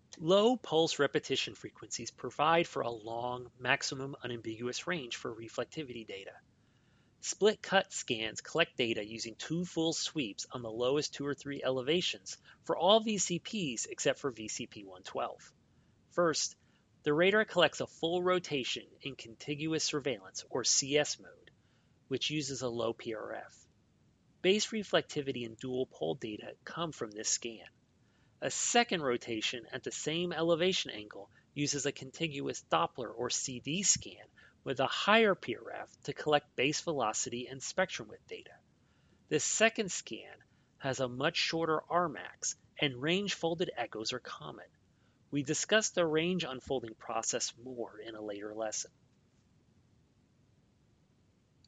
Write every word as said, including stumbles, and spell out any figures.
Low pulse repetition frequencies provide for a long, maximum unambiguous range for reflectivity data. Split cut scans collect data using two full sweeps on the lowest two or three elevations for all V C Ps except for V C P one twelve. First, the radar collects a full rotation in contiguous surveillance, or C S mode, which uses a low P R F. Base reflectivity and dual pole data come from this scan. A second rotation at the same elevation angle uses a contiguous Doppler or C D scan with a higher P R F to collect base velocity and spectrum width data. This second scan has a much shorter R max, and range folded echoes are common. We discuss the range unfolding process more in a later lesson.